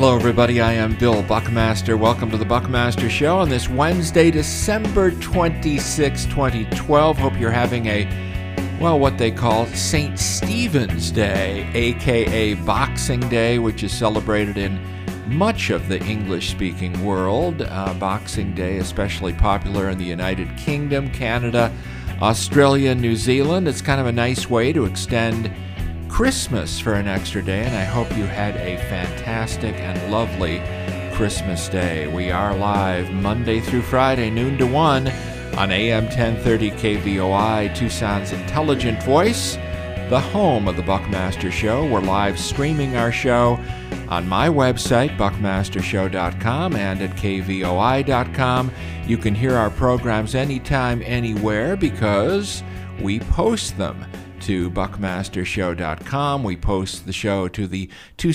Hello, everybody. I am Bill Buckmaster. Welcome to the Buckmaster Show on this Wednesday, December 26, 2012. Hope you're having what they call St. Stephen's Day, a.k.a. Boxing Day, which is celebrated in much of the English-speaking world. Boxing Day, especially popular in the United Kingdom, Canada, Australia, New Zealand. It's kind of a nice way to extend Christmas for an extra day, and I hope you had a fantastic and lovely Christmas day. We are live Monday through Friday, noon to 1 on AM 1030 KVOI, Tucson's intelligent voice, the home of the Buckmaster Show. We're live streaming our show on my website, buckmastershow.com, and at kvoi.com. You can hear our programs anytime, anywhere, because we post them to buckmastershow.com. We post the show to the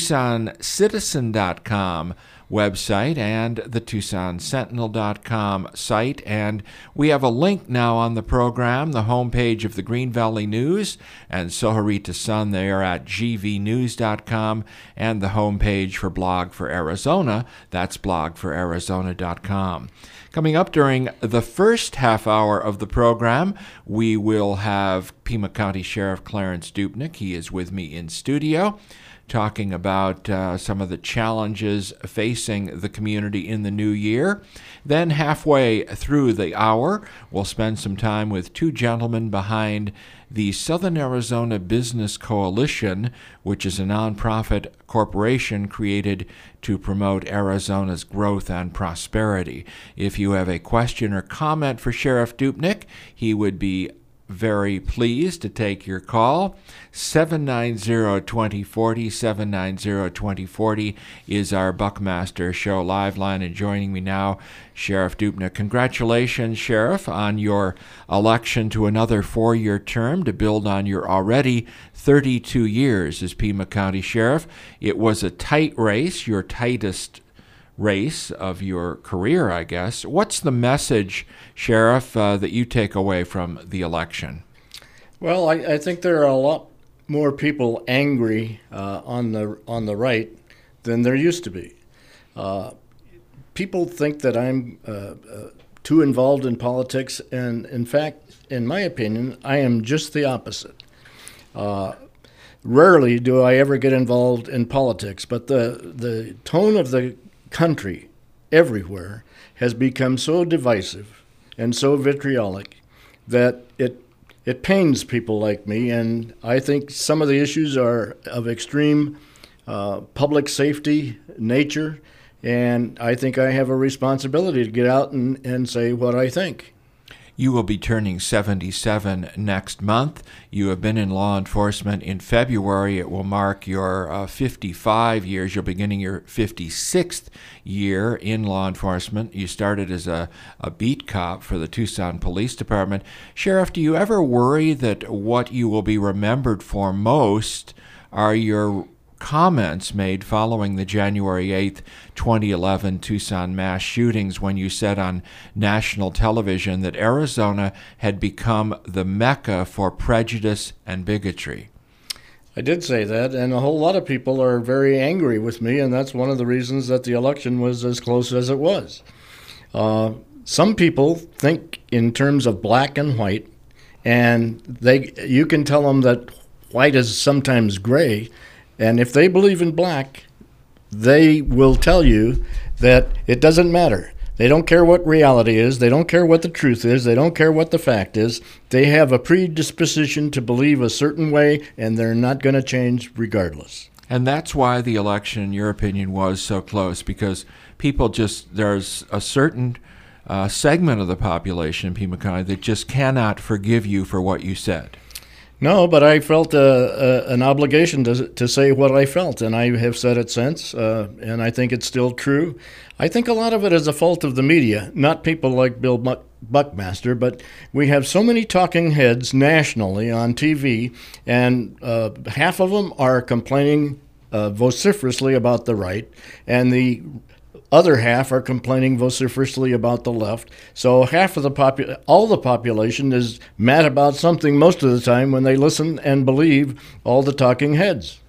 TucsonCitizen.com website and the TucsonSentinel.com site. And we have a link now on the program, the homepage of the Green Valley News and Sohorita Sun. They are at gvnews.com, and the homepage for Blog for Arizona, that's blogforarizona.com. Coming up during the first half hour of the program, we will have Pima County Sheriff Clarence Dupnick. He is with me in studio, talking about some of the challenges facing the community in the new year. Then halfway through the hour, we'll spend some time with two gentlemen behind the Southern Arizona Business Coalition, which is a nonprofit corporation created to promote Arizona's growth and prosperity. If you have a question or comment for Sheriff Dupnick, he would be very pleased to take your call. 790-2040, 790-2040 is our Buckmaster Show live line. And joining me now, Sheriff Dupnick. Congratulations, Sheriff, on your election to another 4-year term to build on your already 32 years as Pima County Sheriff. It was a tight race, your tightest race of your career, I guess. What's the message, Sheriff, that you take away from the election? Well, I think there are a lot more people angry on the right than there used to be. People think that I'm too involved in politics, and in fact, in my opinion, I am just the opposite. Rarely do I ever get involved in politics, but the tone of the country everywhere has become so divisive and so vitriolic that it pains people like me, and I think some of the issues are of extreme public safety nature, and I think I have a responsibility to get out and say what I think. You will be turning 77 next month. You have been in law enforcement in February. It will mark your 55 years. You're beginning your 56th year in law enforcement. You started as a beat cop for the Tucson Police Department. Sheriff, do you ever worry that what you will be remembered for most are your comments made following the January 8th, 2011 Tucson mass shootings, when you said on national television that Arizona had become the mecca for prejudice and bigotry? I did say that, and a whole lot of people are very angry with me, and that's one of the reasons that the election was as close as it was. Some people think in terms of black and white, and you can tell them that white is sometimes gray. And if they believe in black, they will tell you that it doesn't matter. They don't care what reality is. They don't care what the truth is. They don't care what the fact is. They have a predisposition to believe a certain way, and they're not going to change regardless. And that's why the election, in your opinion, was so close, because there's a certain segment of the population in Pima County that just cannot forgive you for what you said. No, but I felt an obligation to say what I felt, and I have said it since, and I think it's still true. I think a lot of it is a fault of the media, not people like Bill Buckmaster, but we have so many talking heads nationally on TV, and half of them are complaining vociferously about the right, and the other half are complaining vociferously about the left. So half of all the population is mad about something most of the time when they listen and believe all the talking heads.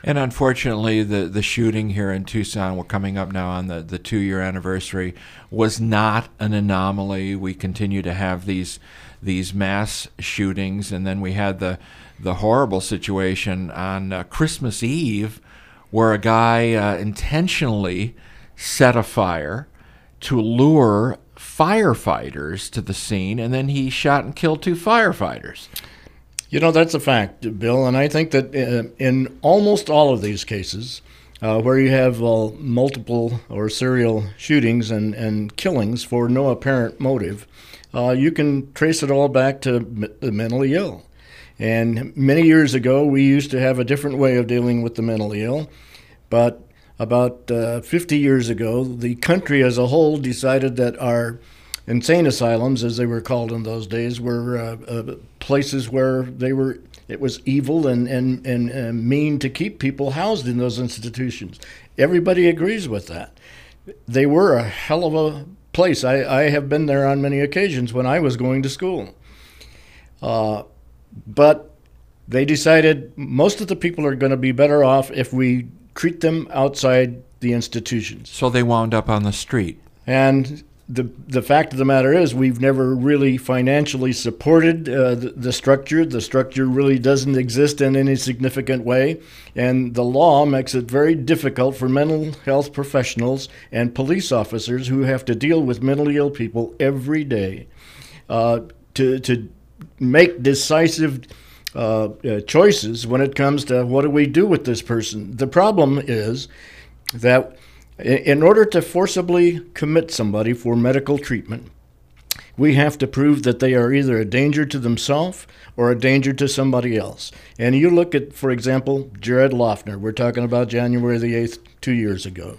And unfortunately, the shooting here in Tucson, we're coming up now on the 2-year anniversary, was not an anomaly. We continue to have these mass shootings, and then we had the horrible situation on Christmas Eve where a guy intentionally set a fire to lure firefighters to the scene, and then he shot and killed 2 firefighters. That's a fact, Bill, and I think that in almost all of these cases where you have multiple or serial shootings and killings for no apparent motive, you can trace it all back to the mentally ill. And many years ago, we used to have a different way of dealing with the mentally ill, but about 50 years ago, the country as a whole decided that our insane asylums, as they were called in those days, were places where it was evil and mean to keep people housed in those institutions. Everybody agrees with that. They were a hell of a place. I have been there on many occasions when I was going to school. But they decided most of the people are going to be better off if we treat them outside the institutions. So they wound up on the street. And the fact of the matter is we've never really financially supported the structure. The structure really doesn't exist in any significant way. And the law makes it very difficult for mental health professionals and police officers who have to deal with mentally ill people every day to make decisive choices when it comes to what do we do with this person. The problem is that in order to forcibly commit somebody for medical treatment, we have to prove that they are either a danger to themselves or a danger to somebody else. And you look at, for example, Jared Loughner. We're talking about January the 8th, 2 years ago.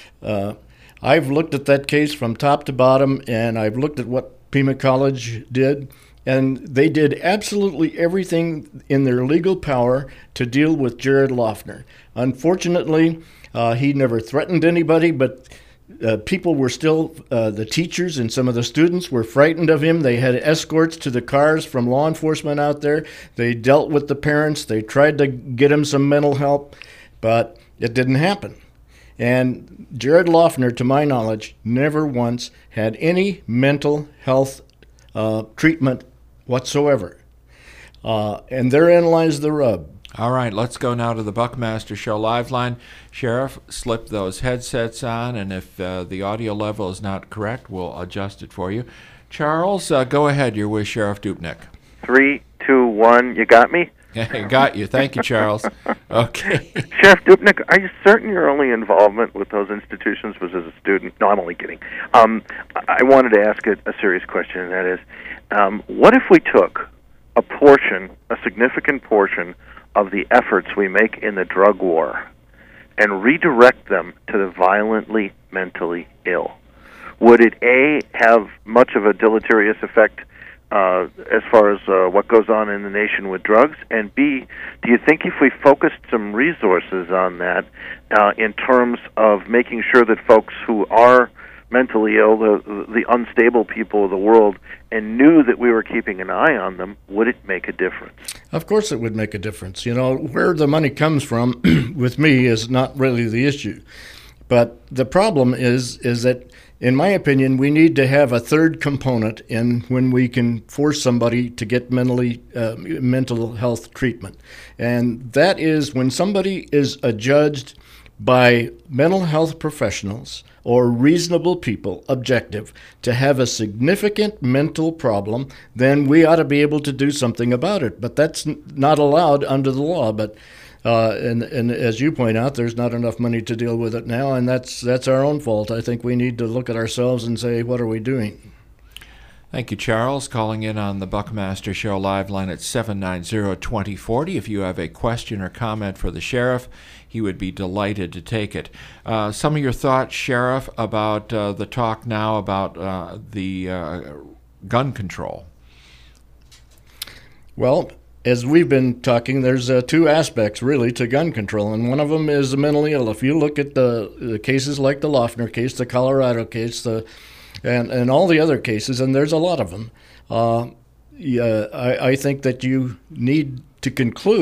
I've looked at that case from top to bottom, and I've looked at what Pima College did, and they did absolutely everything in their legal power to deal with Jared Loughner. Unfortunately, he never threatened anybody, but people were still, the teachers and some of the students were frightened of him. They had escorts to the cars from law enforcement out there. They dealt with the parents. They tried to get him some mental help, but it didn't happen. And Jared Loughner, to my knowledge, never once had any mental health treatment whatsoever. And therein lies the rub. All right, let's go now to the Buckmaster Show live line. Sheriff, slip those headsets on, and if the audio level is not correct, we'll adjust it for you. Charles, go ahead. You're with Sheriff Dupnick. 3, 2, 1. You got me? Got you. Thank you, Charles. Okay. Sheriff Dupnick, are you certain your only involvement with those institutions was as a student? No, I'm only kidding. I wanted to ask a serious question, and that is, what if we took a significant portion of the efforts we make in the drug war and redirect them to the violently mentally ill? Would it, A, have much of a deleterious effect as far as what goes on in the nation with drugs? And B, do you think if we focused some resources on that in terms of making sure that folks who are mentally ill, the unstable people of the world, and knew that we were keeping an eye on them, would it make a difference? Of course it would make a difference. Where the money comes from, with me, is not really the issue. But the problem is that, in my opinion, we need to have a third component in when we can force somebody to get mental health treatment. And that is when somebody is adjudged by mental health professionals or reasonable people, objective, to have a significant mental problem, then we ought to be able to do something about it. But that's not allowed under the law. But and as you point out, there's not enough money to deal with it now, and that's our own fault. I think we need to look at ourselves and say, what are we doing? Thank you, Charles. Calling in on the Buckmaster Show live line at 790-2040. If you have a question or comment for the sheriff, he would be delighted to take it. Some of your thoughts, Sheriff, about the talk now about the gun control. Well, as we've been talking, there's two aspects, really, to gun control, and one of them is the mentally ill. If you look at the cases like the Loughner case, the Colorado case, and all the other cases, and there's a lot of them, I think that you need to conclude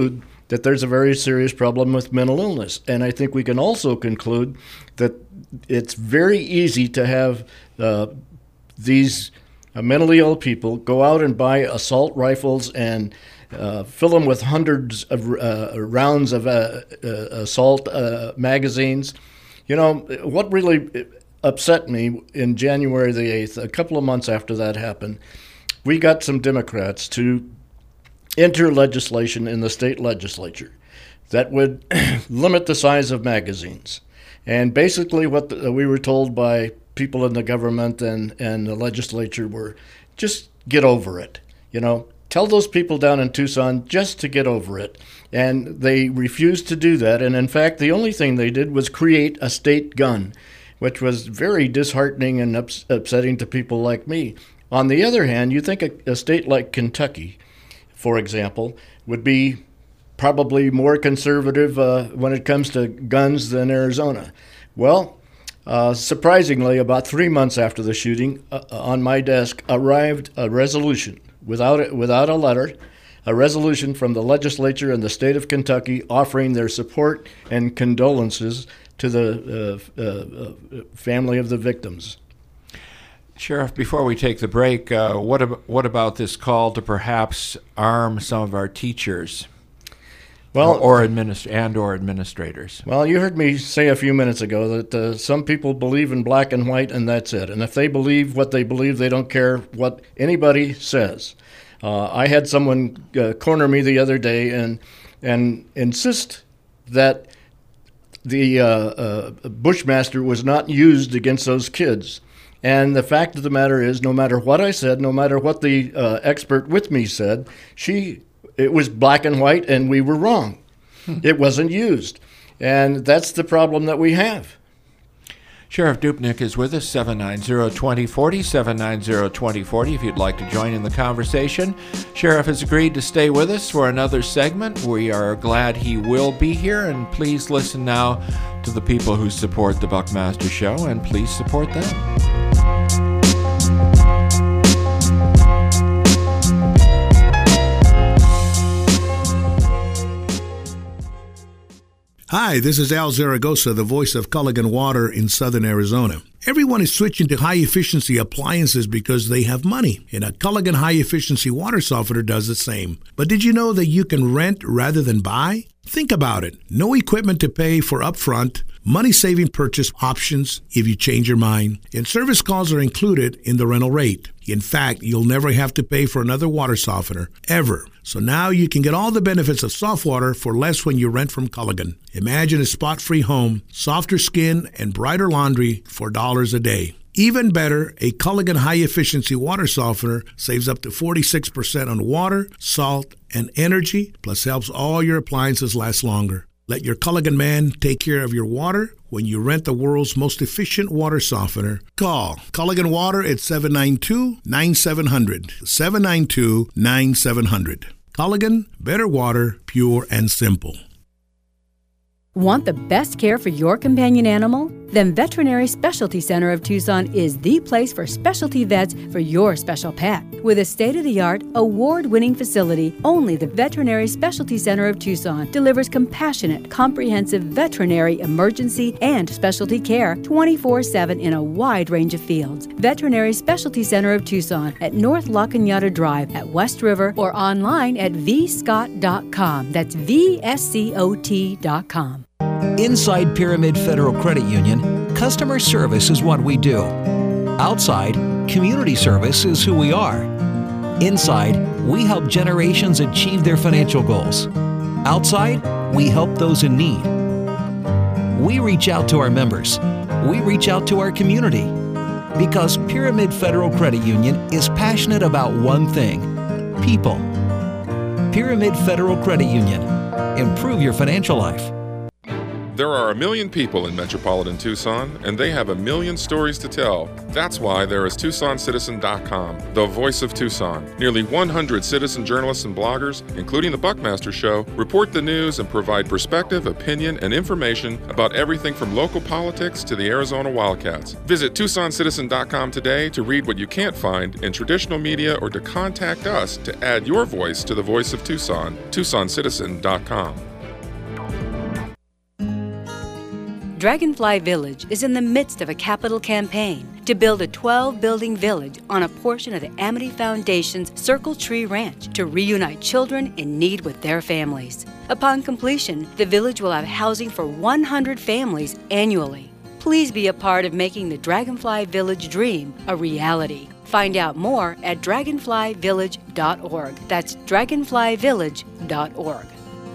that there's a very serious problem with mental illness. And I think we can also conclude that it's very easy to have these mentally ill people go out and buy assault rifles and fill them with hundreds of rounds of assault magazines. You know, what really upset me in January the 8th, a couple of months after that happened, we got some Democrats to enter legislation in the state legislature that would limit the size of magazines. And basically what we were told by people in the government and the legislature were, just get over it. You know, tell those people down in Tucson just to get over it. And they refused to do that. And in fact, the only thing they did was create a state gun, which was very disheartening and upsetting to people like me. On the other hand, you think a state like Kentucky, for example, would be probably more conservative when it comes to guns than Arizona. Well, surprisingly, about 3 months after the shooting, on my desk arrived a resolution, without a letter, a resolution from the legislature in the state of Kentucky offering their support and condolences to the family of the victims. Sheriff, before we take the break, what about this call to perhaps arm some of our teachers? Well, or administrators. Well, you heard me say a few minutes ago that some people believe in black and white, and that's it. And if they believe what they believe, they don't care what anybody says. I had someone corner me the other day and insist that the Bushmaster was not used against those kids. And the fact of the matter is, no matter what I said, no matter what the expert with me said, it was black and white, and we were wrong. It wasn't used. And that's the problem that we have. Sheriff Dupnick is with us, 790-2040, 790-2040, if you'd like to join in the conversation. Sheriff has agreed to stay with us for another segment. We are glad he will be here, and please listen now to the people who support the Buckmaster Show, and please support them. Hi, this is Al Zaragoza, the voice of Culligan Water in southern Arizona. Everyone is switching to high-efficiency appliances because they have money, and a Culligan high-efficiency water softener does the same. But did you know that you can rent rather than buy? Think about it. No equipment to pay for upfront, money-saving purchase options if you change your mind, and service calls are included in the rental rate. In fact, you'll never have to pay for another water softener, ever. So now you can get all the benefits of soft water for less when you rent from Culligan. Imagine a spot-free home, softer skin, and brighter laundry for $1 a day. Even better, a Culligan high-efficiency water softener saves up to 46% on water, salt, and energy, plus helps all your appliances last longer. Let your Culligan man take care of your water when you rent the world's most efficient water softener. Call Culligan Water at 792-9700. 792-9700. Culligan, better water, pure and simple. Want the best care for your companion animal? Then Veterinary Specialty Center of Tucson is the place for specialty vets for your special pet. With a state-of-the-art, award-winning facility, only the Veterinary Specialty Center of Tucson delivers compassionate, comprehensive veterinary emergency and specialty care 24/7 in a wide range of fields. Veterinary Specialty Center of Tucson at North La Cañada Drive at West River or online at vscott.com. That's VSCOT.com. Inside Pyramid Federal Credit Union, customer service is what we do. Outside, community service is who we are. Inside, we help generations achieve their financial goals. Outside, we help those in need. We reach out to our members. We reach out to our community. Because Pyramid Federal Credit Union is passionate about one thing: people. Pyramid Federal Credit Union. Improve your financial life. There are 1 million people in metropolitan Tucson, and they have 1 million stories to tell. That's why there is TucsonCitizen.com, the voice of Tucson. Nearly 100 citizen journalists and bloggers, including The Buckmaster Show, report the news and provide perspective, opinion, and information about everything from local politics to the Arizona Wildcats. Visit TucsonCitizen.com today to read what you can't find in traditional media or to contact us to add your voice to the voice of Tucson. TucsonCitizen.com. Dragonfly Village is in the midst of a capital campaign to build a 12-building village on a portion of the Amity Foundation's Circle Tree Ranch to reunite children in need with their families. Upon completion, the village will have housing for 100 families annually. Please be a part of making the Dragonfly Village dream a reality. Find out more at dragonflyvillage.org. That's dragonflyvillage.org.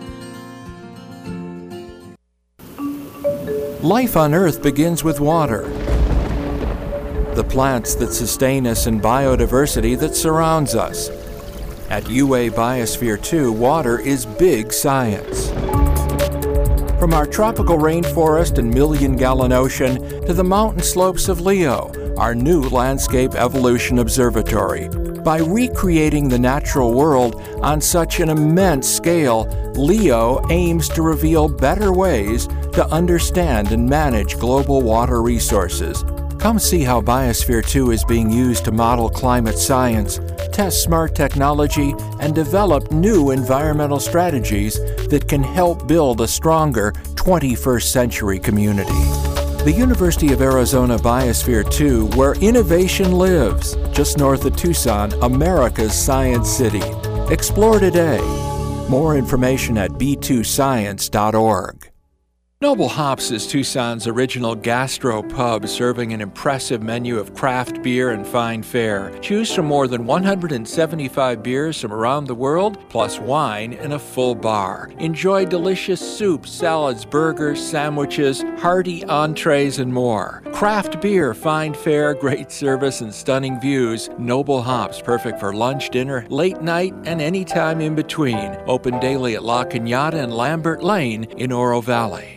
Life on Earth begins with water. The plants that sustain us and biodiversity that surrounds us. At UA Biosphere 2, water is big science. From our tropical rainforest and million-gallon ocean to the mountain slopes of Leo, our new landscape evolution observatory. By recreating the natural world on such an immense scale, Leo aims to reveal better ways to understand and manage global water resources. Come see how Biosphere 2 is being used to model climate science, test smart technology, and develop new environmental strategies that can help build a stronger 21st century community. The University of Arizona Biosphere 2, where innovation lives, just north of Tucson, America's Science City. Explore today. More information at b2science.org. Noble Hops is Tucson's original gastro pub, serving an impressive menu of craft beer and fine fare. Choose from more than 175 beers from around the world, plus wine and a full bar. Enjoy delicious soups, salads, burgers, sandwiches, hearty entrees, and more. Craft beer, fine fare, great service, and stunning views. Noble Hops, perfect for lunch, dinner, late night, and any time in between. Open daily at La Cañada and Lambert Lane in Oro Valley.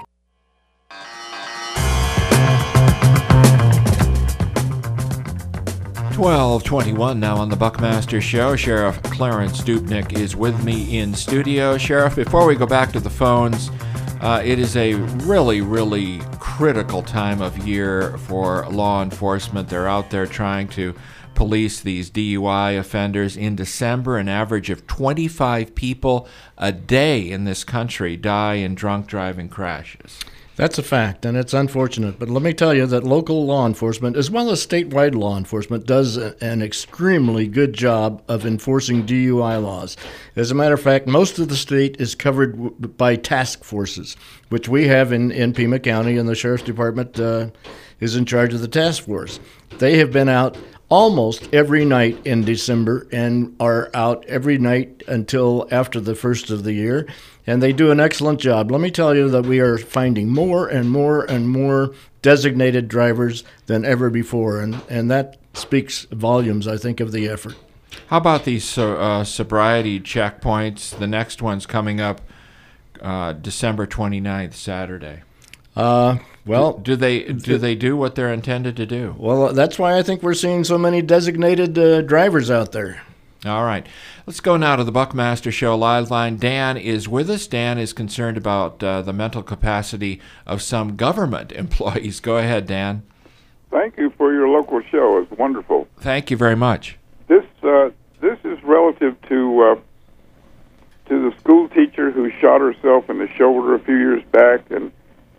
$12:21 now on the Buckmaster Show. Sheriff Clarence Dupnick is with me in studio. Sheriff, before we go back to the phones, it is a really, really critical time of year for law enforcement. They're out there trying to police these DUI offenders. In December, an average of 25 people a day in this country die in drunk driving crashes. That's a fact, and it's unfortunate. But let me tell you that local law enforcement, as well as statewide law enforcement, does an extremely good job of enforcing DUI laws. As a matter of fact, most of the state is covered by task forces, which we have in Pima County, and the Sheriff's Department is in charge of the task force. They have been out almost every night in December and are out every night until after the first of the year, and they do an excellent job. Let me tell you that we are finding more and more and more designated drivers than ever before, and that speaks volumes, I think, of the effort. How about these sobriety checkpoints? The next one's coming up December 29th, Saturday. Well, do they do what they're intended to do? Well, that's why I think we're seeing so many designated drivers out there. All right. Let's go now to the Buckmaster Show live line. Dan is with us. Dan is concerned about the mental capacity of some government employees. Go ahead, Dan. Thank you for your local show. It's wonderful. Thank you very much. This is relative to the school teacher who shot herself in the shoulder a few years back, and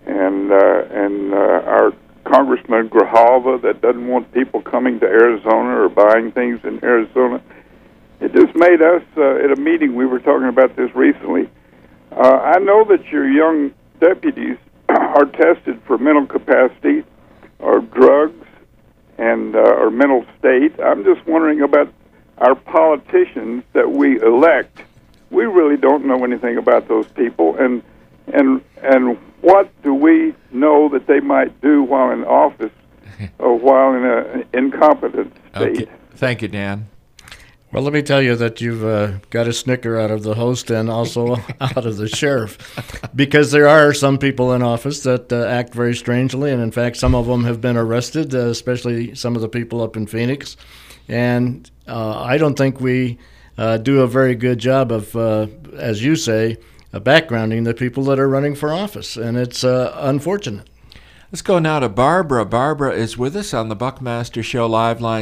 our Congressman Grijalva that doesn't want people coming to Arizona or buying things in Arizona. It just made us, at a meeting, we were talking about this recently. I know that your young deputies are tested for mental capacity or drugs and or mental state. I'm just wondering about our politicians that we elect. We really don't know anything about those people, and what do we know that they might do while in office or while in an incompetent state? Okay. Thank you, Dan. Well, let me tell you that you've got a snicker out of the host and also out of the sheriff, because there are some people in office that act very strangely, and in fact, some of them have been arrested, especially some of the people up in Phoenix. And I don't think we do a very good job of, as you say, backgrounding the people that are running for office, and it's unfortunate. Let's go now to Barbara. Barbara is with us on the Buckmaster Show live line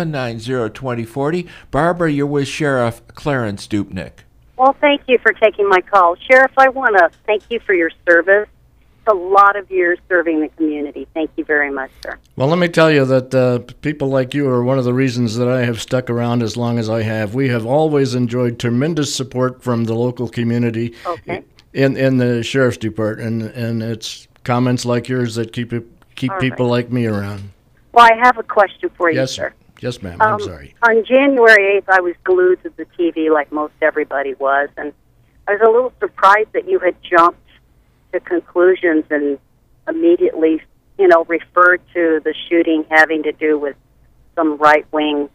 790-2040. Barbara, you're with Sheriff Clarence Dupnick. Well, thank you for taking my call. Sheriff, I want to thank you for your service. It's a lot of years serving the community. Thank you very much, sir. Well, let me tell you that people like you are one of the reasons that I have stuck around as long as I have. We have always enjoyed tremendous support from the local community in the Sheriff's Department, and it's comments like yours that keep people like me around. Well, I have a question for you, yes, sir. Yes, ma'am. I'm sorry. On January 8th, I was glued to the TV like most everybody was, and I was a little surprised that you had jumped to conclusions and immediately, referred to the shooting having to do with some right-wing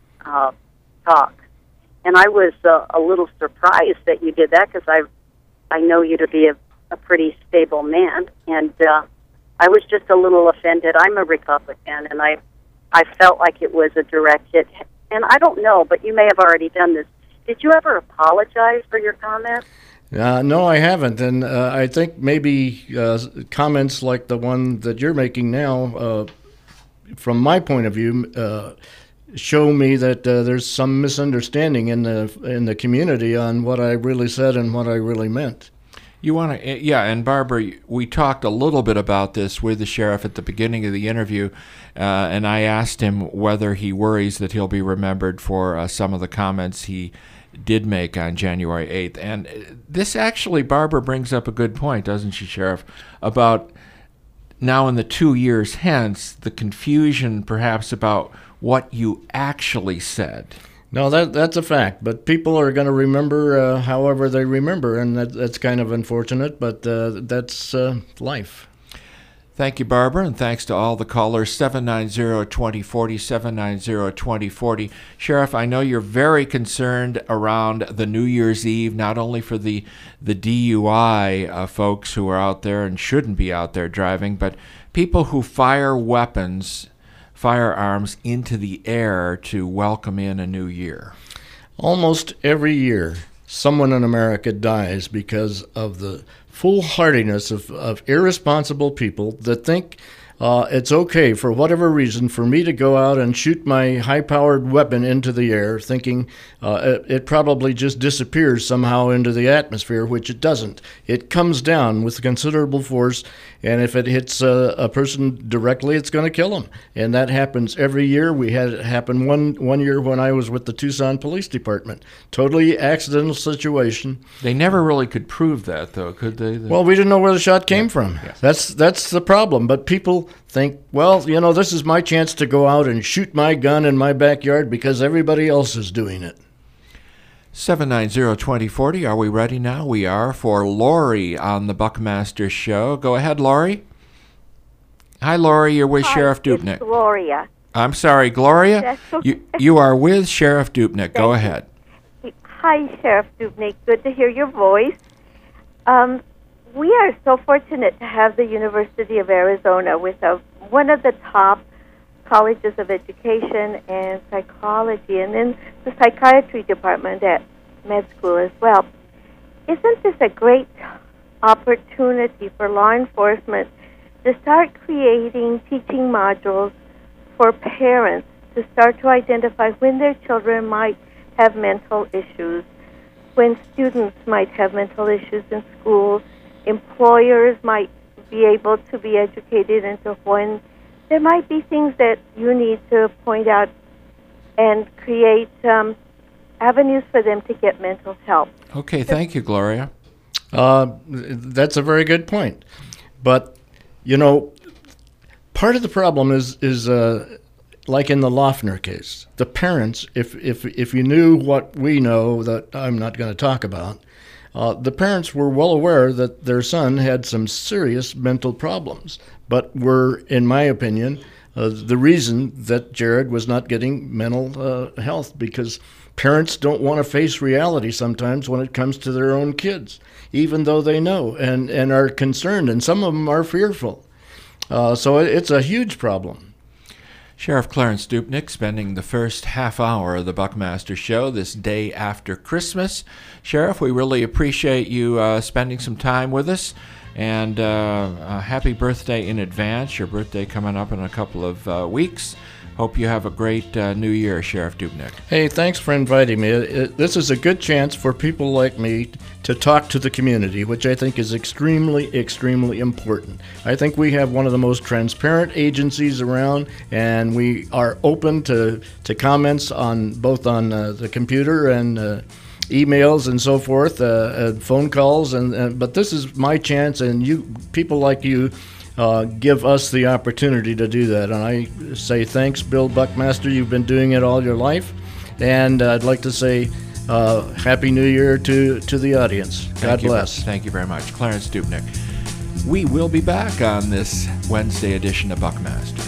talk. And I was a little surprised that you did that, because I know you to be a pretty stable man, and I was just a little offended. I'm a Republican, and I felt like it was a direct hit. And I don't know, but you may have already done this. Did you ever apologize for your comments? No, I haven't, and I think maybe comments like the one that you're making now, from my point of view, show me that there's some misunderstanding in the community on what I really said and what I really meant. You want to, yeah, and Barbara, we talked a little bit about this with the sheriff at the beginning of the interview, and I asked him whether he worries that he'll be remembered for some of the comments he did make on January 8th. And this actually, Barbara brings up a good point, doesn't she, Sheriff, about now in the 2 years hence, the confusion perhaps about what you actually said. No, that's a fact, but people are going to remember however they remember, and that's kind of unfortunate, but that's life. Thank you, Barbara, and thanks to all the callers, 790-2040, 790-2040. Sheriff, I know you're very concerned around the New Year's Eve, not only for the DUI folks who are out there and shouldn't be out there driving, but people who fire firearms into the air to welcome in a new year. Almost every year, someone in America dies because of the foolhardiness of irresponsible people that think it's okay, for whatever reason, for me to go out and shoot my high-powered weapon into the air, thinking it probably just disappears somehow into the atmosphere, which it doesn't. It comes down with considerable force, and if it hits a person directly, it's going to kill them. And that happens every year. We had it happen one year when I was with the Tucson Police Department. Totally accidental situation. They never really could prove that, though, could they? Well, we didn't know where the shot came from. Yes. That's the problem. But people think, well, this is my chance to go out and shoot my gun in my backyard because everybody else is doing it. 790-2040. Are we ready now? We are for Lori on the Buckmaster Show. Go ahead, Lori. Hi, Lori. You're with Sheriff Dupnick. It's Gloria. I'm sorry, Gloria. That's okay. You are with Sheriff Dupnick. Go ahead. Hi, Sheriff Dupnick. Good to hear your voice. We are so fortunate to have the University of Arizona with one of the top colleges of education and psychology, and then the psychiatry department at med school as well. Isn't this a great opportunity for law enforcement to start creating teaching modules for parents to start to identify when their children might have mental issues, when students might have mental issues in schools, employers might be able to be educated into when there might be things that you need to point out and create avenues for them to get mental help. Okay, thank you, Gloria. That's a very good point. But, part of the problem is like in the Loeffner case. The parents, if you knew what we know that I'm not going to talk about, the parents were well aware that their son had some serious mental problems, but were, in my opinion, the reason that Jared was not getting mental health, because parents don't want to face reality sometimes when it comes to their own kids, even though they know and are concerned, and some of them are fearful. So it's a huge problem. Sheriff Clarence Dupnick spending the first half hour of the Buckmaster Show this day after Christmas. Sheriff, we really appreciate you spending some time with us, and happy birthday in advance. Your birthday coming up in a couple of weeks. Hope you have a great new year, Sheriff Dupnick. Hey, thanks for inviting me. This is a good chance for people like me to talk to the community, which I think is extremely, extremely important. I think we have one of the most transparent agencies around, and we are open to comments on both on the computer and emails and so forth, phone calls. But this is my chance, and you, people like you, give us the opportunity to do that. And I say thanks, Bill Buckmaster. You've been doing it all your life. And I'd like to say Happy New Year to the audience. God bless. Thank you very much. Clarence Dupnick. We will be back on this Wednesday edition of Buckmaster.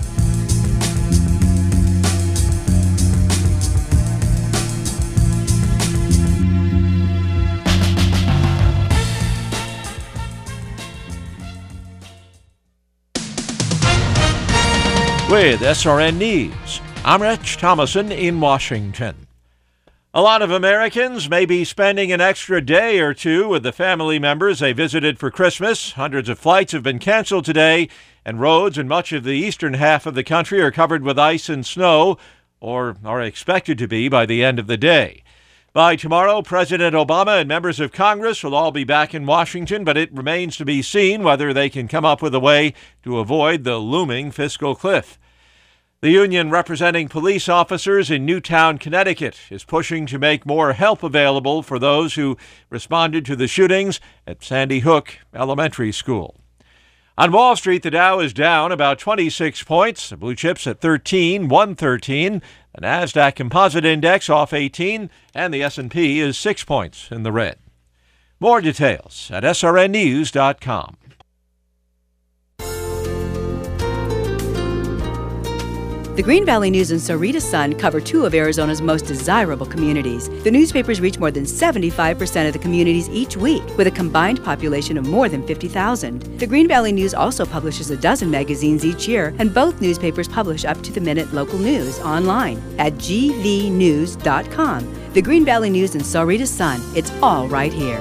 With SRN News, I'm Rich Thomason in Washington. A lot of Americans may be spending an extra day or two with the family members they visited for Christmas. Hundreds of flights have been canceled today, and roads in much of the eastern half of the country are covered with ice and snow, or are expected to be by the end of the day. By tomorrow, President Obama and members of Congress will all be back in Washington, but it remains to be seen whether they can come up with a way to avoid the looming fiscal cliff. The union representing police officers in Newtown, Connecticut, is pushing to make more help available for those who responded to the shootings at Sandy Hook Elementary School. On Wall Street, the Dow is down about 26 points. The blue chips at 113. The NASDAQ Composite Index off 18, and the S&P is 6 points in the red. More details at srnnews.com. The Green Valley News and Sarita Sun cover two of Arizona's most desirable communities. The newspapers reach more than 75% of the communities each week, with a combined population of more than 50,000. The Green Valley News also publishes a dozen magazines each year, and both newspapers publish up-to-the-minute local news online at gvnews.com. The Green Valley News and Sarita Sun, it's all right here.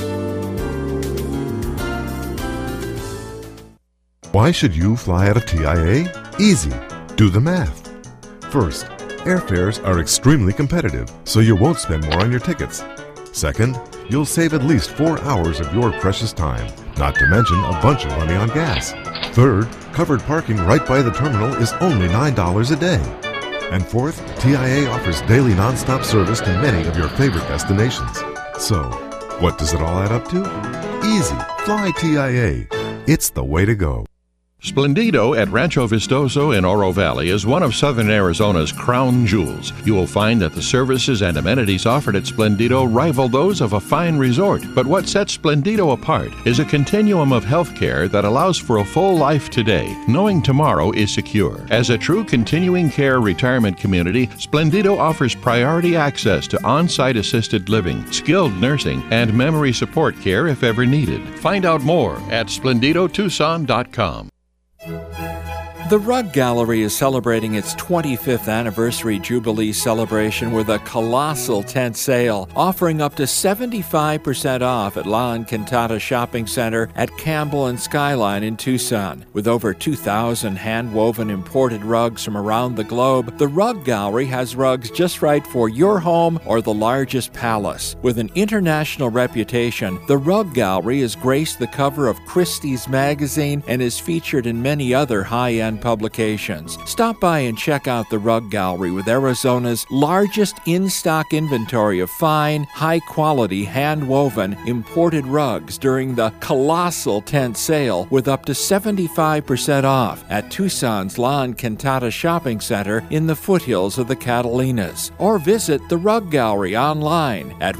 Why should you fly out of TIA? Easy. Do the math. First, airfares are extremely competitive, so you won't spend more on your tickets. Second, you'll save at least 4 hours of your precious time, not to mention a bunch of money on gas. Third, covered parking right by the terminal is only $9 a day. And fourth, TIA offers daily nonstop service to many of your favorite destinations. So, what does it all add up to? Easy. Fly TIA. It's the way to go. Splendido at Rancho Vistoso in Oro Valley is one of southern Arizona's crown jewels. You will find that the services and amenities offered at Splendido rival those of a fine resort. But what sets Splendido apart is a continuum of health care that allows for a full life today, knowing tomorrow is secure. As a true continuing care retirement community, Splendido offers priority access to on-site assisted living, skilled nursing, and memory support care if ever needed. Find out more at splendidotucson.com. The Rug Gallery is celebrating its 25th anniversary Jubilee celebration with a colossal tent sale, offering up to 75% off at La Encantada Shopping Center at Campbell and Skyline in Tucson. With over 2,000 hand-woven imported rugs from around the globe, the Rug Gallery has rugs just right for your home or the largest palace. With an international reputation, the Rug Gallery has graced the cover of Christie's magazine and is featured in many other high-end publications. Stop by and check out the Rug Gallery with Arizona's largest in-stock inventory of fine, high-quality, hand-woven, imported rugs during the colossal tent sale with up to 75% off at Tucson's La Encantada Shopping Center in the foothills of the Catalinas. Or visit the Rug Gallery online at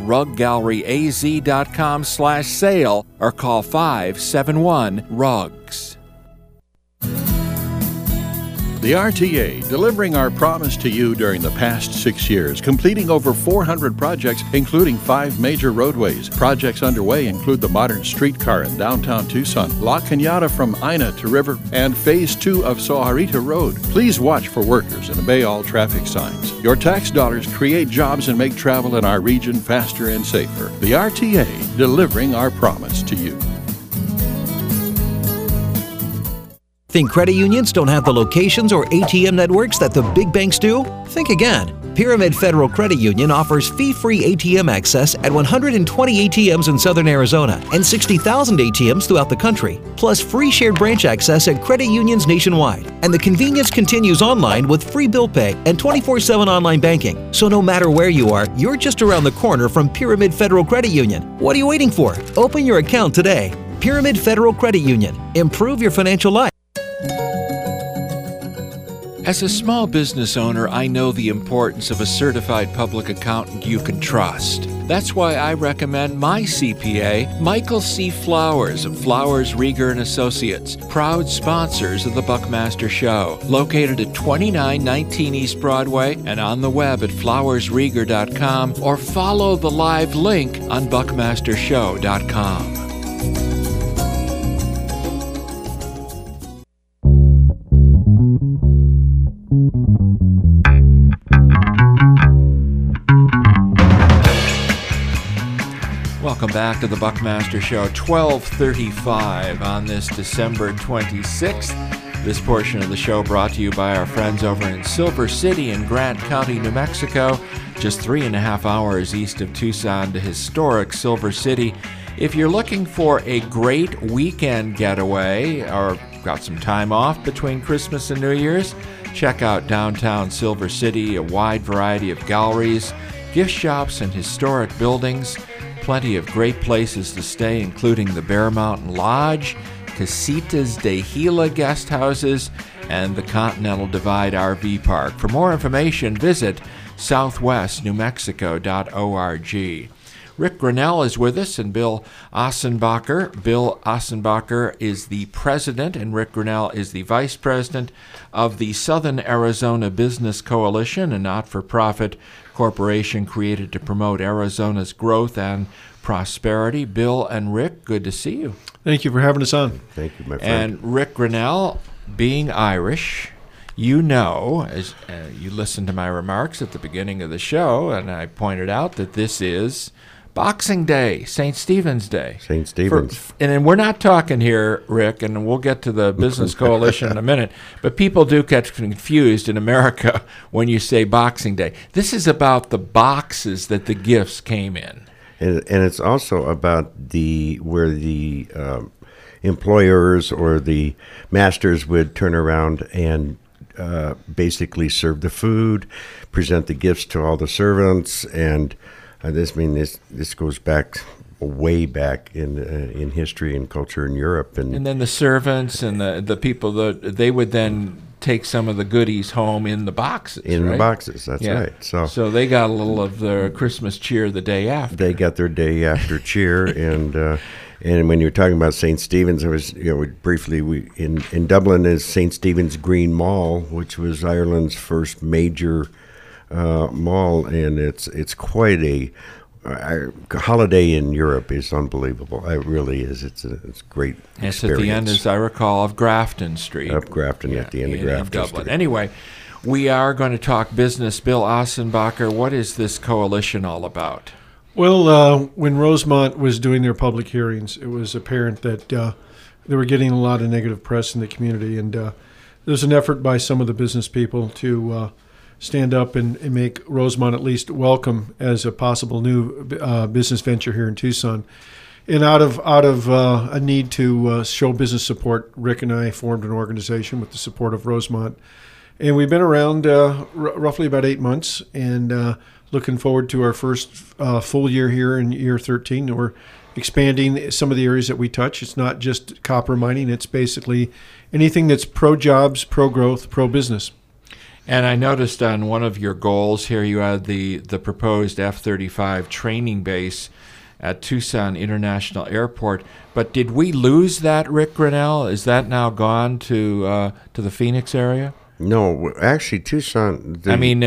ruggalleryaz.com/sale or call 571-RUGS. The RTA, delivering our promise to you during the past 6 years, completing over 400 projects, including 5 major roadways. Projects underway include the modern streetcar in downtown Tucson, La Cañada from Ina to River, and Phase 2 of Sojarita Road. Please watch for workers and obey all traffic signs. Your tax dollars create jobs and make travel in our region faster and safer. The RTA, delivering our promise to you. Think credit unions don't have the locations or ATM networks that the big banks do? Think again. Pyramid Federal Credit Union offers fee-free ATM access at 120 ATMs in southern Arizona and 60,000 ATMs throughout the country, plus free shared branch access at credit unions nationwide. And the convenience continues online with free bill pay and 24/7 online banking. So no matter where you are, you're just around the corner from Pyramid Federal Credit Union. What are you waiting for? Open your account today. Pyramid Federal Credit Union. Improve your financial life. As a small business owner, I know the importance of a certified public accountant you can trust. That's why I recommend my CPA, Michael C. Flowers of Flowers, Rieger & Associates, proud sponsors of the Buckmaster Show. Located at 2919 East Broadway and on the web at flowersrieger.com, or follow the live link on buckmastershow.com. Welcome back to the Buckmaster Show, 12:35 on this December 26th. This portion of the show brought to you by our friends over in Silver City in Grant County, New Mexico, just 3.5 hours east of Tucson to historic Silver City. If you're looking for a great weekend getaway or got some time off between Christmas and New Year's, check out downtown Silver City, a wide variety of galleries, gift shops, and historic buildings. Plenty of great places to stay, including the Bear Mountain Lodge, Casitas de Gila guest houses, and the Continental Divide RV Park. For more information, visit southwestnewmexico.org. Rick Grinnell is with us, and Bill Ossenbacher. Bill Ossenbacher is the president, and Rick Grinnell is the vice president of the Southern Arizona Business Coalition, a not-for-profit corporation created to promote Arizona's growth and prosperity. Bill and Rick, good to see you. Thank you for having us on. Thank you, my friend. And Rick Grinnell, being Irish, you know, as you listened to my remarks at the beginning of the show, and I pointed out that this is Boxing Day, St. Stephen's Day. St. Stephen's. And we're not talking here, Rick, and we'll get to the Business Coalition in a minute, but people do get confused in America when you say Boxing Day. This is about the boxes that the gifts came in. And it's also about where the employers or the masters would turn around and basically serve the food, present the gifts to all the servants, and this goes back way back in history and culture in Europe, and then the servants and the people they would then take some of the goodies home in the boxes. The boxes, that's right. So they got a little of their Christmas cheer the day after. They got their day after cheer, and when you're talking about St. Stephen's, I was briefly in Dublin is St. Stephen's Green Mall, which was Ireland's first major mall, and it's quite a holiday in Europe is unbelievable. It really is. It's great. It's at the end, as I recall, of Grafton Street. Up Grafton, at the end of Grafton Dublin. Street. Anyway, we are going to talk business. Bill Ossenbacher, what is this coalition all about? Well, when Rosemont was doing their public hearings, it was apparent that they were getting a lot of negative press in the community, and there's an effort by some of the business people to stand up and make Rosemont at least welcome as a possible new business venture here in Tucson. And out of a need to show business support, Rick and I formed an organization with the support of Rosemont. And we've been around roughly about 8 months, and looking forward to our first full year here in year 13. We're expanding some of the areas that we touch. It's not just copper mining. It's basically anything that's pro-jobs, pro-growth, pro-business. And I noticed on one of your goals here, you had the proposed F-35 training base at Tucson International Airport. But did we lose that, Rick Grinnell? Is that now gone to the Phoenix area? No, actually, Tucson.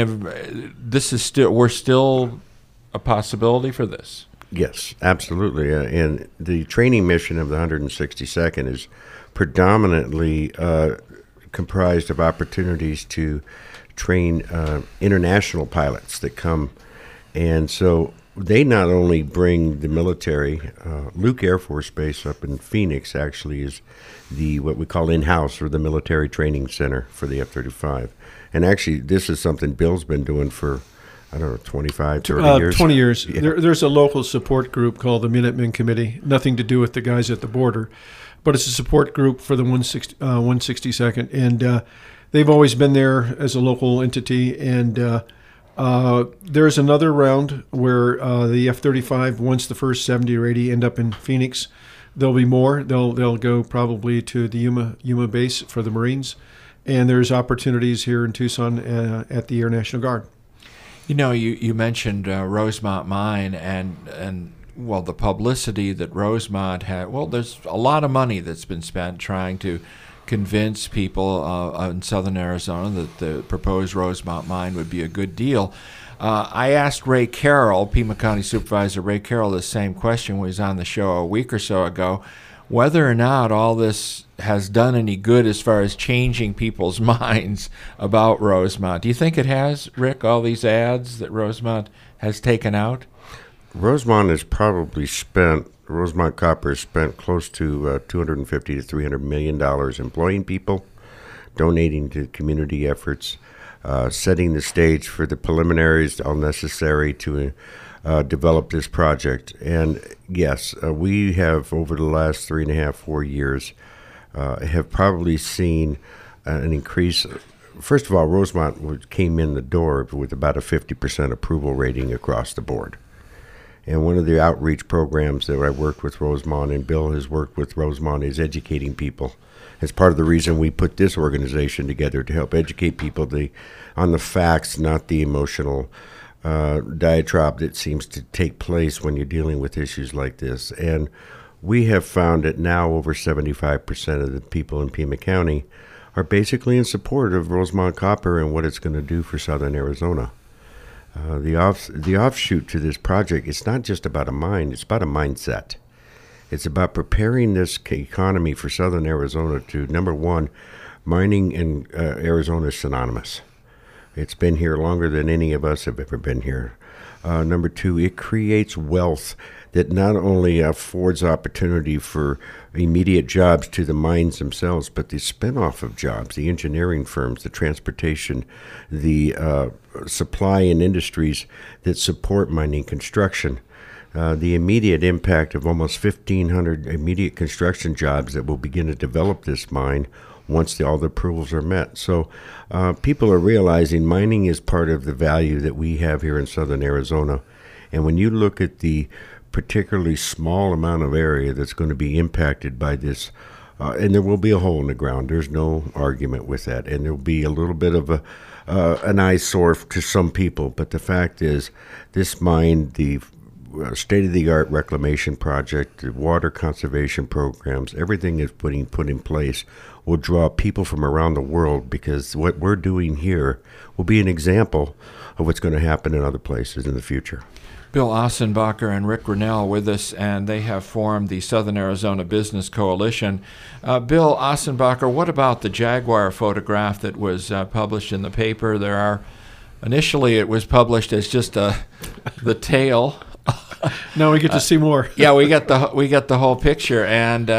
We're still a possibility for this. Yes, absolutely. And the training mission of the 162nd is predominantly comprised of opportunities to train international pilots that come. And so they not only bring the military, Luke Air Force Base up in Phoenix actually is what we call in-house, or the military training center for the F-35. And actually, this is something Bill's been doing for, 25, 30 years? 20 years. Yeah. There's a local support group called the Minutemen Committee, nothing to do with the guys at the border, but it's a support group for the 162nd. And they've always been there as a local entity. And there's another round where the F-35, once the first 70 or 80 end up in Phoenix, there'll be more. They'll go probably to the Yuma base for the Marines. And there's opportunities here in Tucson at the Air National Guard. You mentioned Rosemont Mine and the publicity that Rosemont had. Well, there's a lot of money that's been spent trying to convince people in southern Arizona that the proposed Rosemont Mine would be a good deal. I asked Ray Carroll, Pima County Supervisor Ray Carroll, the same question when he was on the show a week or so ago, whether or not all this has done any good as far as changing people's minds about Rosemont. Do you think it has, Rick, all these ads that Rosemont has taken out? Rosemont Copper has spent close to $250 to $300 million employing people, donating to community efforts, setting the stage for the preliminaries all necessary to develop this project. And yes, we have, over the last 3.5, 4 years, have probably seen an increase. First of all, Rosemont came in the door with about a 50% approval rating across the board. And one of the outreach programs that I worked with Rosemont, and Bill has worked with Rosemont, is educating people. It's part of the reason we put this organization together, to help educate people on the facts, not the emotional diatribe that seems to take place when you're dealing with issues like this. And we have found that now over 75% of the people in Pima County are basically in support of Rosemont Copper and what it's going to do for southern Arizona. The offshoot to this project, it's not just about a mine, it's about a mindset. It's about preparing this economy for southern Arizona to, number one, mining in Arizona is synonymous. It's been here longer than any of us have ever been here. Number two, it creates wealth that not only affords opportunity for immediate jobs to the mines themselves, but the spinoff of jobs, the engineering firms, the transportation, the supply and industries that support mining construction. The immediate impact of almost 1,500 immediate construction jobs that will begin to develop this mine once all the approvals are met. So people are realizing mining is part of the value that we have here in southern Arizona. And when you look at the particularly small amount of area that's going to be impacted by this, and there will be a hole in the ground, there's no argument with that, and there'll be a little bit of an eyesore to some people, but the fact is this mine, the state-of-the-art reclamation project, the water conservation programs, everything is put in place will draw people from around the world, because what we're doing here will be an example of what's going to happen in other places in the future. Bill Ossenbacher and Rick Grinnell with us, and they have formed the Southern Arizona Business Coalition. Bill Ossenbacher, what about the Jaguar photograph that was published in the paper? Initially it was published as just the tail. Now we get to see more. Yeah, we get the whole picture, and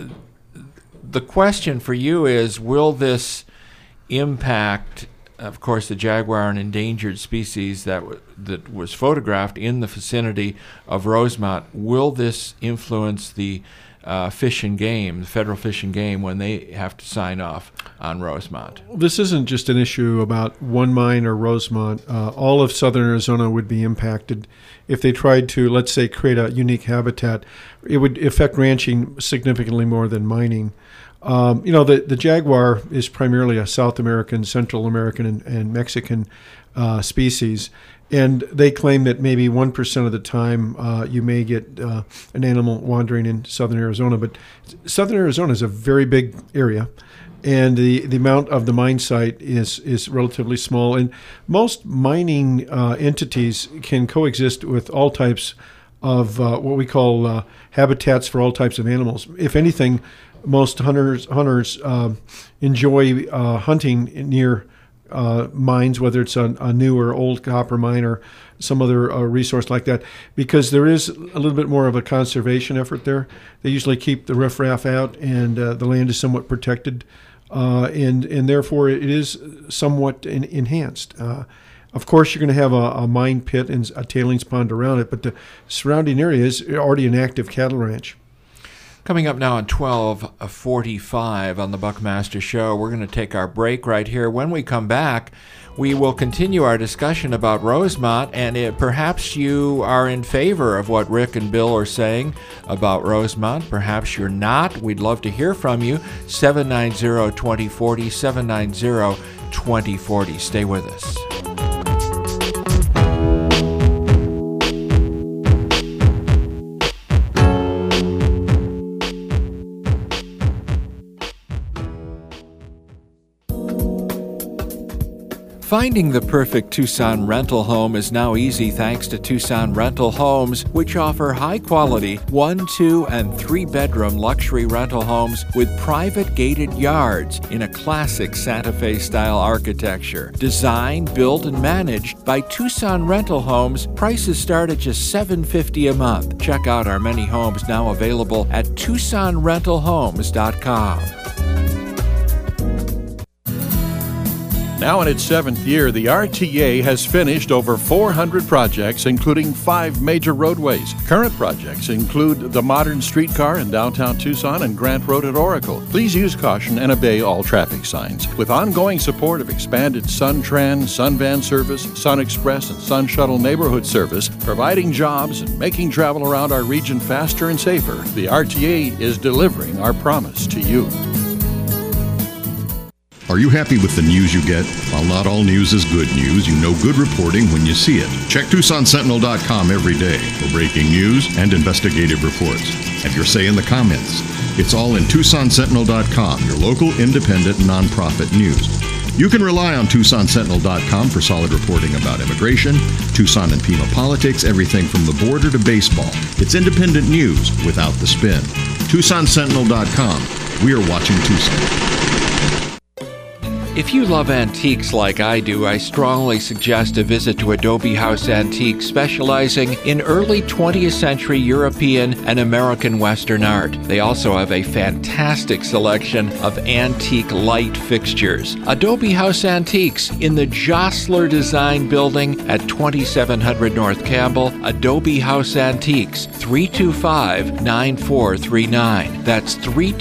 the question for you is: will this impact? Of course, the jaguar, an endangered species that was photographed in the vicinity of Rosemont. Will this influence the Fish and Game, the federal Fish and Game, when they have to sign off on Rosemont? This isn't just an issue about one mine or Rosemont. All of southern Arizona would be impacted if they tried to, let's say, create a unique habitat. It would affect ranching significantly more than mining. The jaguar is primarily a South American, Central American, and Mexican species, and they claim that maybe 1% of the time you may get an animal wandering in southern Arizona. But southern Arizona is a very big area, and the amount of the mine site is relatively small. And most mining entities can coexist with all types of what we call habitats for all types of animals. If anything, most hunters enjoy hunting near mines, whether it's a new or old copper mine or some other resource like that, because there is a little bit more of a conservation effort there. They usually keep the riffraff out, and the land is somewhat protected, and therefore it is somewhat enhanced. Of course, you're going to have a mine pit and a tailings pond around it, but the surrounding area is already an active cattle ranch. Coming up now at 12:45 on the Buckmaster Show, we're going to take our break right here. When we come back, we will continue our discussion about Rosemont, and perhaps you are in favor of what Rick and Bill are saying about Rosemont. Perhaps you're not. We'd love to hear from you. 790-2040, 790-2040. Stay with us. Finding the perfect Tucson rental home is now easy thanks to Tucson Rental Homes, which offer high-quality 1, 2, and 3-bedroom luxury rental homes with private gated yards in a classic Santa Fe-style architecture. Designed, built, and managed by Tucson Rental Homes, prices start at just $750 a month. Check out our many homes now available at TucsonRentalHomes.com. Now in its 7th year, the RTA has finished over 400 projects, including 5 major roadways. Current projects include the modern streetcar in downtown Tucson and Grant Road at Oracle. Please use caution and obey all traffic signs. With ongoing support of expanded SunTran, SunVan service, Sun Express, and Sun Shuttle neighborhood service, providing jobs and making travel around our region faster and safer, the RTA is delivering our promise to you. Are you happy with the news you get? While not all news is good news, you know good reporting when you see it. Check TucsonSentinel.com every day for breaking news and investigative reports. Have your say in the comments. It's all in TucsonSentinel.com, your local independent nonprofit news. You can rely on TucsonSentinel.com for solid reporting about immigration, Tucson and Pima politics, everything from the border to baseball. It's independent news without the spin. TucsonSentinel.com. We are watching Tucson. If you love antiques like I do, I strongly suggest a visit to Adobe House Antiques, specializing in early 20th century European and American Western art. They also have a fantastic selection of antique light fixtures. Adobe House Antiques in the Jostler Design Building at 2700 North Campbell. Adobe House Antiques, 325-9439. That's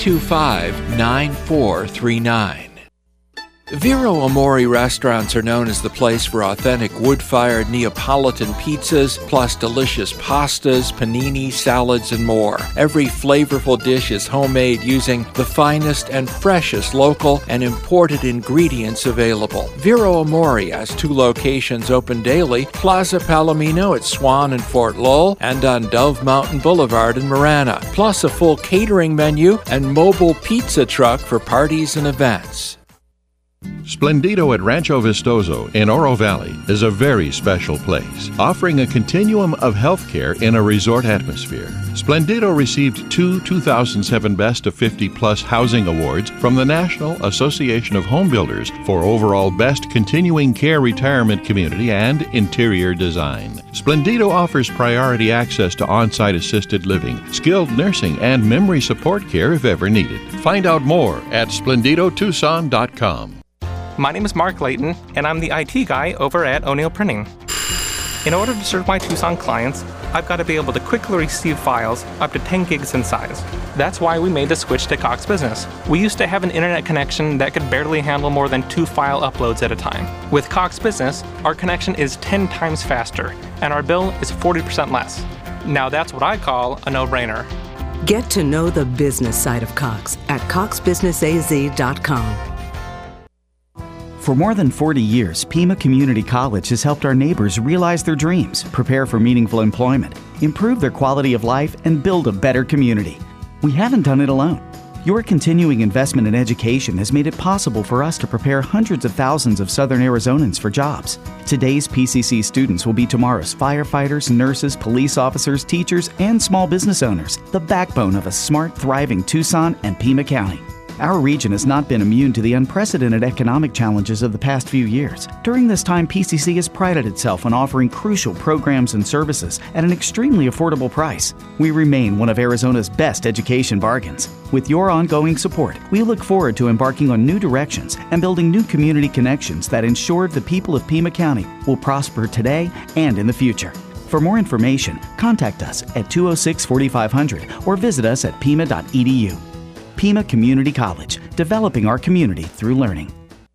325-9439. Vero Amore restaurants are known as the place for authentic wood-fired Neapolitan pizzas, plus delicious pastas, panini, salads, and more. Every flavorful dish is homemade using the finest and freshest local and imported ingredients available. Vero Amore has 2 locations open daily, Plaza Palomino at Swan and Fort Lowell, and on Dove Mountain Boulevard in Marana, plus a full catering menu and mobile pizza truck for parties and events. Splendido at Rancho Vistoso in Oro Valley is a very special place, offering a continuum of healthcare in a resort atmosphere. Splendido received 2 2007 Best of 50 Plus Housing Awards from the National Association of Home Builders for overall Best Continuing Care Retirement Community and Interior Design. Splendido offers priority access to on-site assisted living, skilled nursing, and memory support care if ever needed. Find out more at SplendidoTucson.com. My name is Mark Layton, and I'm the IT guy over at O'Neill Printing. In order to serve my Tucson clients, I've got to be able to quickly receive files up to 10 gigs in size. That's why we made the switch to Cox Business. We used to have an internet connection that could barely handle more than 2 file uploads at a time. With Cox Business, our connection is 10 times faster, and our bill is 40% less. Now that's what I call a no-brainer. Get to know the business side of Cox at coxbusinessaz.com. For more than 40 years, Pima Community College has helped our neighbors realize their dreams, prepare for meaningful employment, improve their quality of life, and build a better community. We haven't done it alone. Your continuing investment in education has made it possible for us to prepare hundreds of thousands of Southern Arizonans for jobs. Today's PCC students will be tomorrow's firefighters, nurses, police officers, teachers, and small business owners, the backbone of a smart, thriving Tucson and Pima County. Our region has not been immune to the unprecedented economic challenges of the past few years. During this time, PCC has prided itself on offering crucial programs and services at an extremely affordable price. We remain one of Arizona's best education bargains. With your ongoing support, we look forward to embarking on new directions and building new community connections that ensure the people of Pima County will prosper today and in the future. For more information, contact us at 206-4500 or visit us at pima.edu. Pima Community College, developing our community through learning.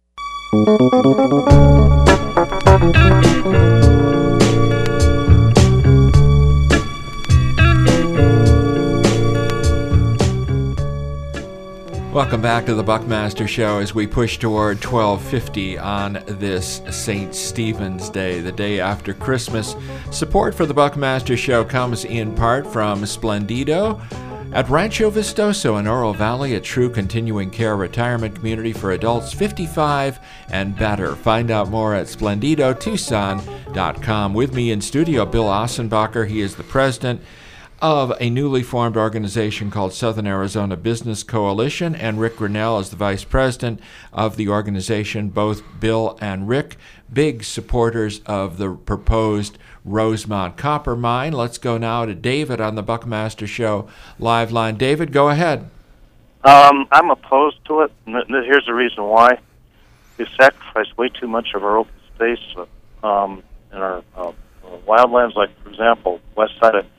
Welcome back to the Buckmaster Show as we push toward 12:50 on this St. Stephen's Day, the day after Christmas. Support for the Buckmaster Show comes in part from Splendido at Rancho Vistoso in Oro Valley, a true continuing care retirement community for adults 55 and better. Find out more at splendidotucson.com. With me in studio, Bill Ossenbacher. He is the president of a newly formed organization called Southern Arizona Business Coalition, and Rick Grinnell is the vice president of the organization. Both Bill and Rick, big supporters of the proposed Rosemont copper mine. Let's go now to David on the Buckmaster Show live line. David, go ahead. I'm opposed to it, and here's the reason why. We've sacrificed way too much of our open space in our wildlands, like, for example, west side of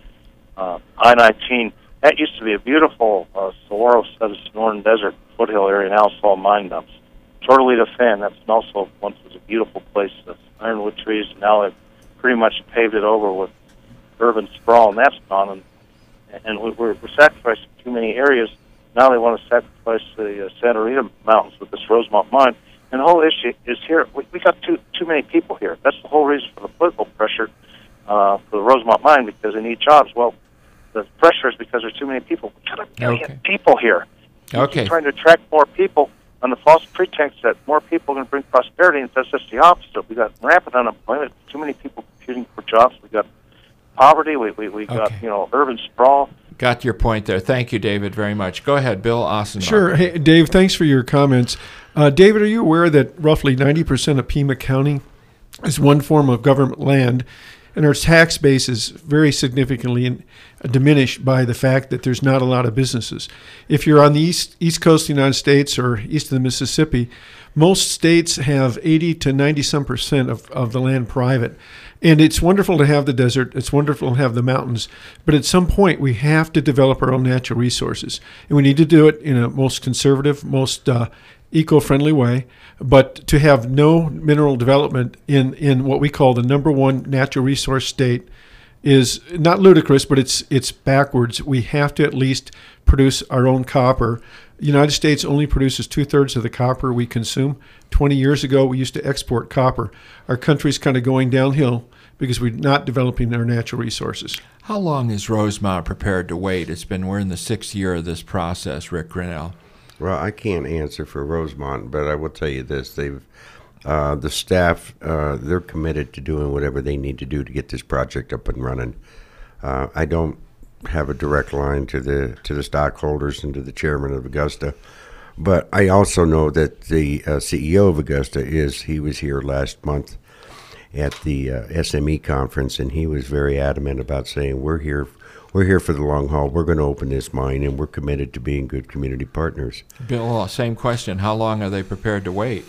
I-19. That used to be a beautiful saguaro set of Sonoran Desert foothill area. Now it's all mine dumps. Tortolita Fan, that's also once was a beautiful place. That's ironwood trees, and now they've pretty much paved it over with urban sprawl, and that's gone. And we're sacrificing too many areas. Now they want to sacrifice the Santa Rita Mountains with this Rosemont mine. And the whole issue is here, we got too many people here. That's the whole reason for the political pressure for the Rosemont mine, because they need jobs. Well, the pressure is because there's too many people. We got a million people here. Okay. We're trying to attract more people on the false pretense that more people are going to bring prosperity, and that's just the opposite. We got rampant unemployment, too many people competing for jobs. We got poverty. We got urban sprawl. Got your point there. Thank you, David, very much. Go ahead, Bill Ossenbacher. Sure. Hey, Dave, thanks for your comments. David, are you aware that roughly 90% of Pima County is one form of government land, and our tax base is very significantly diminished by the fact that there's not a lot of businesses? If you're on the east coast of the United States or east of the Mississippi, most states have 80 to 90% of the land private. And it's wonderful to have the desert. It's wonderful to have the mountains. But at some point, we have to develop our own natural resources. And we need to do it in a most conservative, most eco-friendly way. But to have no mineral development in what we call the number one natural resource state is not ludicrous, but it's backwards. We have to at least produce our own copper. The United States only produces 2/3 of the copper we consume. 20 years ago, we used to export copper. Our country's kind of going downhill because we're not developing our natural resources. How long is Rosemont prepared to wait? We're in the 6th year of this process, Rick Grinnell. Well, I can't answer for Rosemont, but I will tell you this: the staff, they're committed to doing whatever they need to do to get this project up and running. I don't have a direct line to the stockholders and to the chairman of Augusta, but I also know that the CEO of Augusta he was here last month at the SME conference, and he was very adamant about saying we're here for the long haul. We're going to open this mine, and we're committed to being good community partners. Bill, same question. How long are they prepared to wait?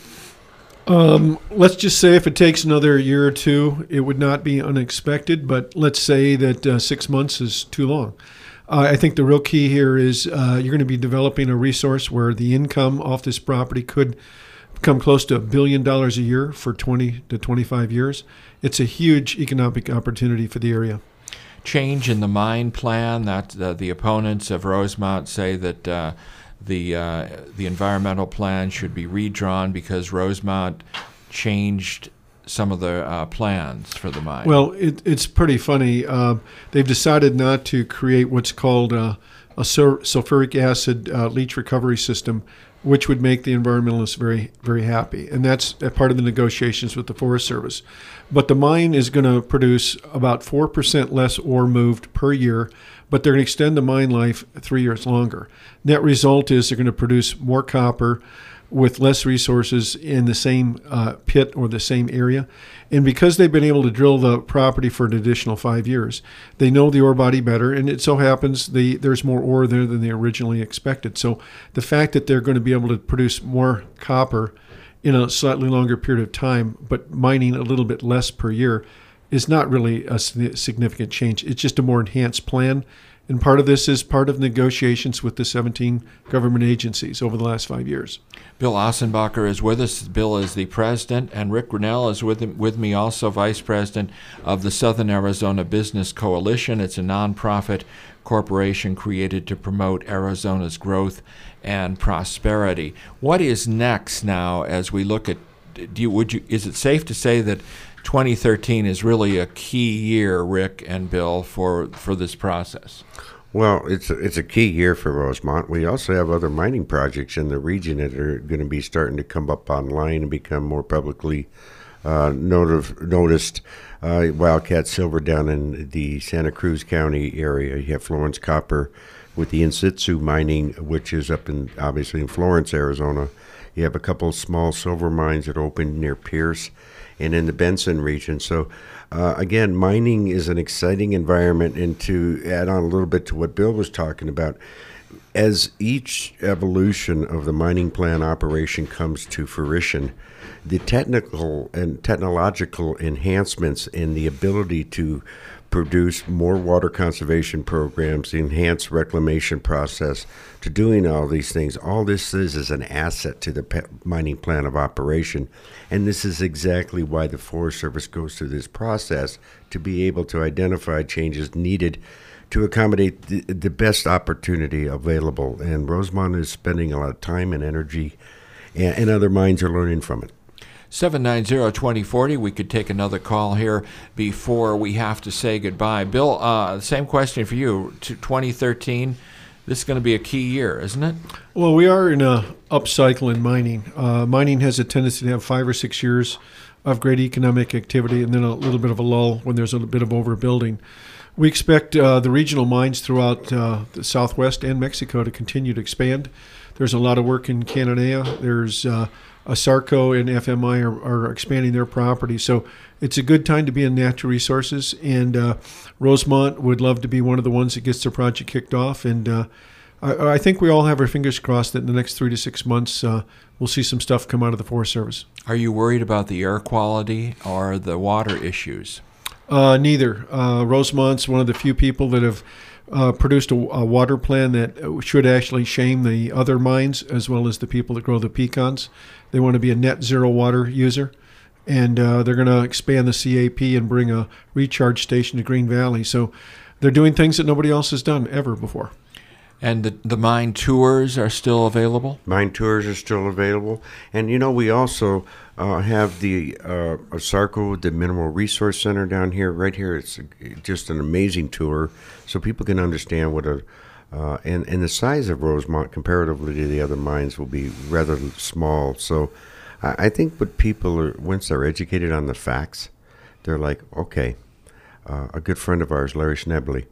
Let's just say if it takes another year or two, it would not be unexpected, but let's say that 6 months is too long. I think the real key here is you're going to be developing a resource where the income off this property could come close to $1 billion a year for 20 to 25 years. It's a huge economic opportunity for the area. Change in the mine plan. That the opponents of Rosemont say that the environmental plan should be redrawn because Rosemont changed some of the plans for the mine. Well, it's pretty funny. They've decided not to create what's called a sulfuric acid leach recovery system, which would make the environmentalists very, very happy. And that's a part of the negotiations with the Forest Service. But the mine is going to produce about 4% less ore moved per year, but they're going to extend the mine life 3 years longer. Net result is they're going to produce more copper with less resources in the same pit or the same area. And because they've been able to drill the property for an additional 5 years, they know the ore body better, and it so happens there's more ore there than they originally expected. So the fact that they're going to be able to produce more copper in a slightly longer period of time, but mining a little bit less per year, is not really a significant change. It's just a more enhanced plan. And part of this is part of negotiations with the 17 government agencies over the last 5 years. Bill Ossenbacher is with us. Bill is the president, and Rick Grinnell is with me also, vice president of the Southern Arizona Business Coalition. It's a nonprofit corporation created to promote Arizona's growth and prosperity. What is next now as we look at, is it safe to say that 2013 is really a key year, Rick and Bill, for this process? Well, it's a key year for Rosemont. We also have other mining projects in the region that are going to be starting to come up online and become more publicly noticed. Wildcat Silver down in the Santa Cruz County area. You have Florence Copper with the in-situ mining, which is up obviously in Florence, Arizona. You have a couple of small silver mines that opened near Pierce and in the Benson region. So again, mining is an exciting environment. And to add on a little bit to what Bill was talking about, as each evolution of the mining plan operation comes to fruition, the technical and technological enhancements in the ability to produce more water conservation programs, the enhanced reclamation process, to doing all these things. All this is an asset to the mining plan of operation. And this is exactly why the Forest Service goes through this process, to be able to identify changes needed to accommodate the best opportunity available. And Rosemont is spending a lot of time and energy, and other mines are learning from it. 790-2040. We could take another call here before we have to say goodbye. Bill, same question for you. 2013, this is going to be a key year, isn't it? Well, we are in a upcycle in mining. Mining has a tendency to have 5 or 6 years of great economic activity and then a little bit of a lull when there's a bit of overbuilding. We expect the regional mines throughout the Southwest and Mexico to continue to expand. There's a lot of work in Cananea. There's ASARCO and FMI are expanding their property. So it's a good time to be in natural resources. And Rosemont would love to be one of the ones that gets their project kicked off. And I think we all have our fingers crossed that in the next 3 to 6 months we'll see some stuff come out of the Forest Service. Are you worried about the air quality or the water issues? Neither. Rosemont's one of the few people that have produced a water plan that should actually shame the other mines as well as the people that grow the pecans. They want to be a net zero water user, and they're going to expand the CAP and bring a recharge station to Green Valley. So they're doing things that nobody else has done ever before. And the mine tours are still available? Mine tours are still available. And, you know, we also have the ASARCO, the Mineral Resource Center down here, right here. It's just an amazing tour so people can understand what and the size of Rosemont comparatively to the other mines will be rather small. So I think what people are, once they're educated on the facts, they're like, okay, a good friend of ours, Larry Schnebley,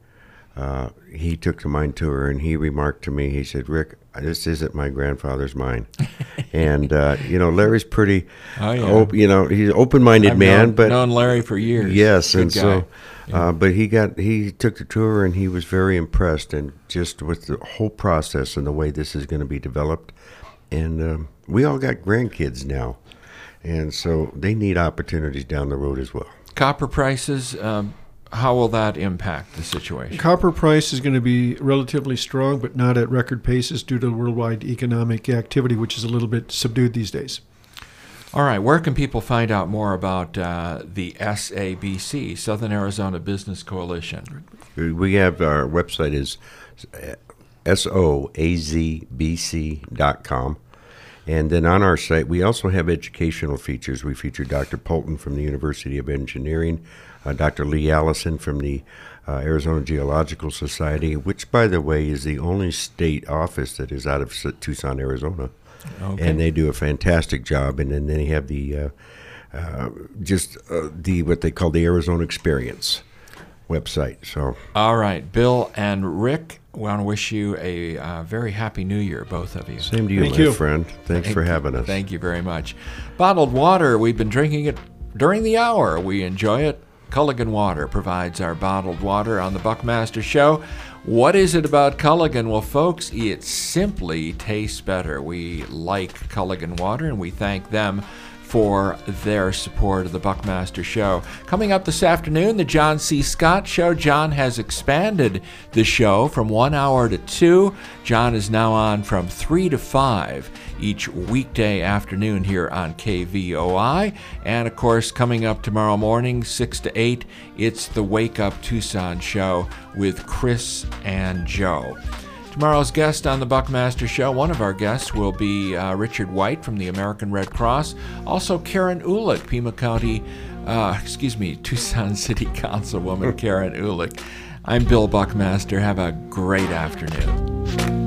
he took the mine tour and he remarked to me, he said, Rick, this isn't my grandfather's mine. And, you know, Larry's pretty, he's an open-minded man. I've known Larry for years. Yes. Good and guy. So, but he took the tour and he was very impressed and just with the whole process and the way this is going to be developed. And we all got grandkids now. And so they need opportunities down the road as well. Copper prices, how will that impact the situation? Copper price is going to be relatively strong, but not at record paces due to worldwide economic activity, which is a little bit subdued these days. All right. Where can people find out more about the SABC, Southern Arizona Business Coalition? We have our website is soazbc.com. And then on our site, we also have educational features. We feature Dr. Polton from the University of Engineering, Dr. Lee Allison from the Arizona Geological Society, which, by the way, is the only state office that is out of Tucson, Arizona. Okay. And they do a fantastic job. And then they have the what they call the Arizona Experience website. So, all right, Bill and Rick, we want to wish you a very happy New Year, both of you. Same to you, my friend. Thanks for having us. Thank you very much. Bottled water, we've been drinking it during the hour. We enjoy it. Culligan Water provides our bottled water on the Buckmaster Show. What is it about Culligan? Well, folks, it simply tastes better. We like Culligan Water, and we thank them for their support of the Buckmaster Show. Coming up this afternoon, the John C. Scott Show. John has expanded the show from 1 hour to 2. John is now on from 3 to 5 each weekday afternoon here on KVOI. And of course, coming up tomorrow morning, 6 to 8, it's the Wake Up Tucson Show with Chris and Joe. Tomorrow's guest on the Buckmaster Show, one of our guests will be Richard White from the American Red Cross. Also Karen Ulick, Tucson City Councilwoman Karen Ulick. I'm Bill Buckmaster. Have a great afternoon.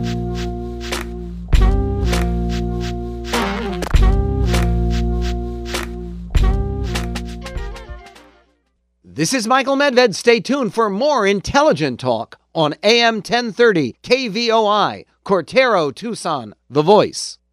This is Michael Medved. Stay tuned for more intelligent talk on AM 1030 KVOI, Cortero, Tucson, The Voice.